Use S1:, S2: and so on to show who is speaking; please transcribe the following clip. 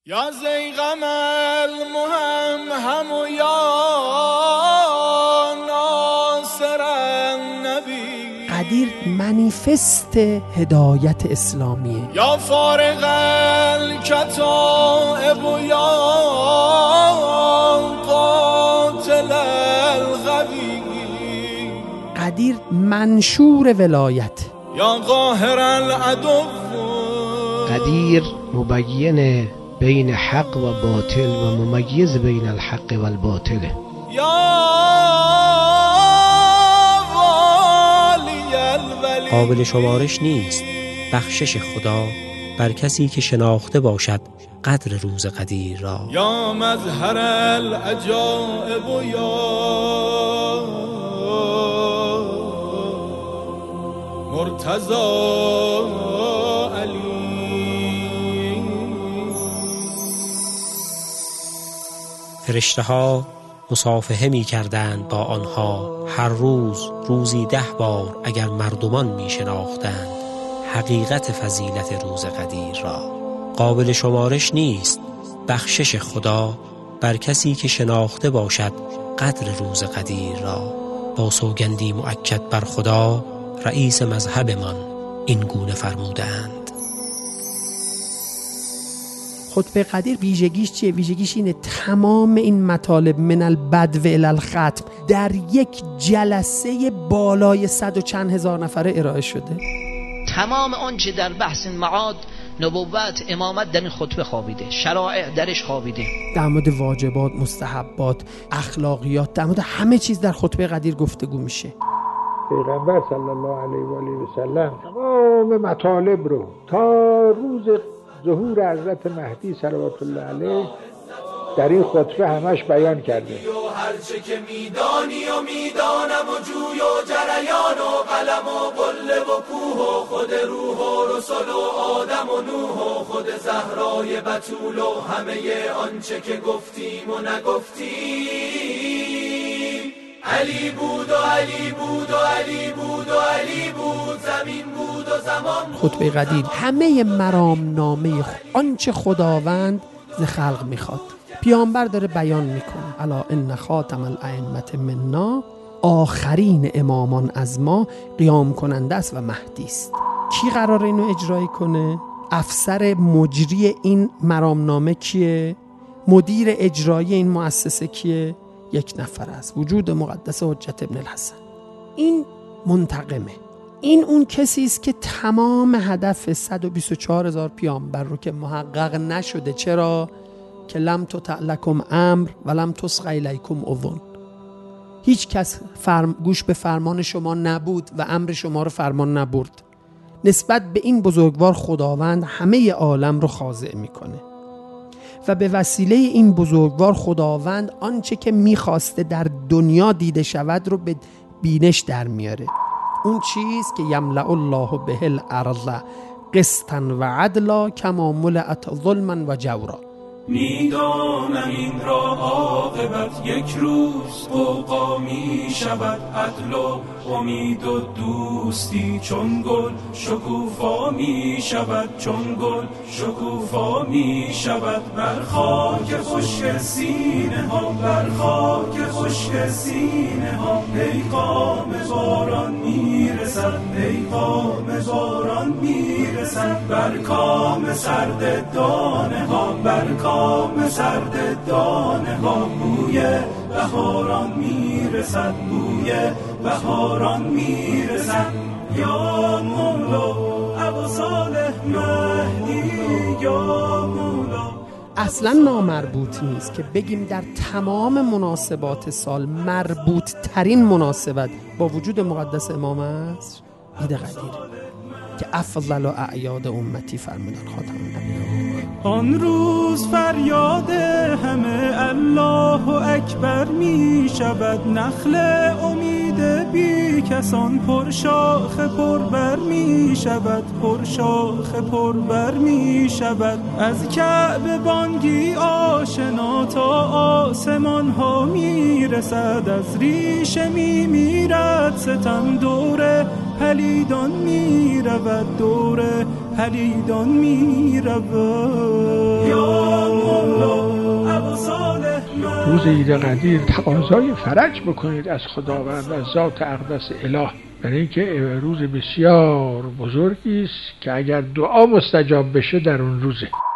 S1: یا زیغم المهم و یا ناصر النبی.
S2: قدیر منیفست هدایت اسلامیه.
S1: یا فارغ الکتائب و یا قاتل الغوی.
S2: قدیر منشور ولایت.
S1: یا قاهر العدو.
S3: قدیر مبین بین حق و باطل و ممیز بین الحق و الباطل.
S1: یا والی الولی.
S4: قابل شمارش نیست بخشش خدا بر کسی که شناخته باشد قدر روز قدیر را.
S1: یا مظهر العجائب و یا مرتضی علی.
S4: فرشته ها مصافحه می کردند با آنها هر روز روزی 10 بار اگر مردمان می شناختند حقیقت فضیلت روز قدیر را. قابل شمارش نیست بخشش خدا بر کسی که شناخته باشد قدر روز قدیر را. با سوگندی مؤکد بر خدا رئیس مذهبمان این گونه فرمودند.
S2: خطبه قدیر ویژگیش چیه؟ ویژگیش اینه تمام این مطالب من البدو الی الختم در یک جلسه بالای 100 و چند هزار نفره ارائه شده.
S5: تمام آنچه در بحث معاد، نبوت، امامت در این خطبه خوابیده، شرائع درش خوابیده. در
S2: مورد واجبات، مستحبات، اخلاقیات، در مورد همه چیز در خطبه قدیر گفتگو میشه.
S6: پیغمبر صلی الله علیه و آله و سلم تمام مطالب رو تا روز ظهور حضرت مهدی صلوات الله علیه در این خطبه همش بیان کرده.
S1: هرچه که میدانی و میدانم و جوی و جریان و قلم و قله و کوه و خود روح و رسل و آدم و نوح و خود زهرای بتول و همه آنچه که گفتیم و نگفتیم. علی بود و علی بود و علی بود و علی بود، زمین بود و زمان بود.
S2: خطبه قدیر همه مرامنامه آنچه خداوند ز خلق میخواد پیامبر داره بیان میکنه. الا ان خاتم الائمه منا، آخرین امامان از ما قیام کننده است و مهدی است. کی قراره اینو اجرایی کنه؟ افسر مجری این مرامنامه کیه؟ مدیر اجرایی این مؤسسه کیه؟ یک نفر است، وجود مقدس حجت ابن الحسن. این منتقمه. این اون کسی است که تمام هدف 124,000 پیامبر رو که محقق نشده. چرا؟ که لم تطع لکم امر و لم تصغ الیکم اذن. هیچ کس گوش به فرمان شما نبود و امر شما رو فرمان نبرد. نسبت به این بزرگوار خداوند همه عالم رو خاضع میکنه و به وسیله این بزرگوار خداوند آنچه که میخواسته در دنیا دیده شود رو به بینش در میاره. اون چیز که یملأ الله به الارض قسطا و عدلا کما ملأت ظلما و جورا.
S7: میدانم این را عاقبت یک روز غوغا می شود، عدل و امید و دوستی چون گل شکوفا می شود، چون گل شکوفا می شود. بر خاک خشک سینه ها، بر خاک خشک سینه ها پیغام باران می رسد، پیغام باران می رسد. بر کام سرد دانه ها، بر کام سرد دانه ها بوی بهاران میرسد، بوی بهاران میرسد. یا مولا ابو صالح مهدی، یا مولا.
S2: اصلا نامربوط نیست که بگیم در تمام مناسبات سال مربوط ترین مناسبت با وجود مقدس امام است عید قدیر که افضل و اعیاد امتی فرمودن خاتم النبیین.
S7: آن روز فریاد همه الله اکبر می شود، نخل امید بی کسان پرشاخ پربر می شود، پرشاخ پربر می شود. از کعبه بانگی آشنا تا آسمان ها می رسد، از ریشه می میرد ستم دوره پلیدان می رود، دور پلیدان می رود. یا
S6: روز عید قدیر تقاضای فرج بکنید از خداوند، از ذات اقدس اله، برای اینکه روز بسیار بزرگی است که اگر دعا مستجاب بشه در اون روزه.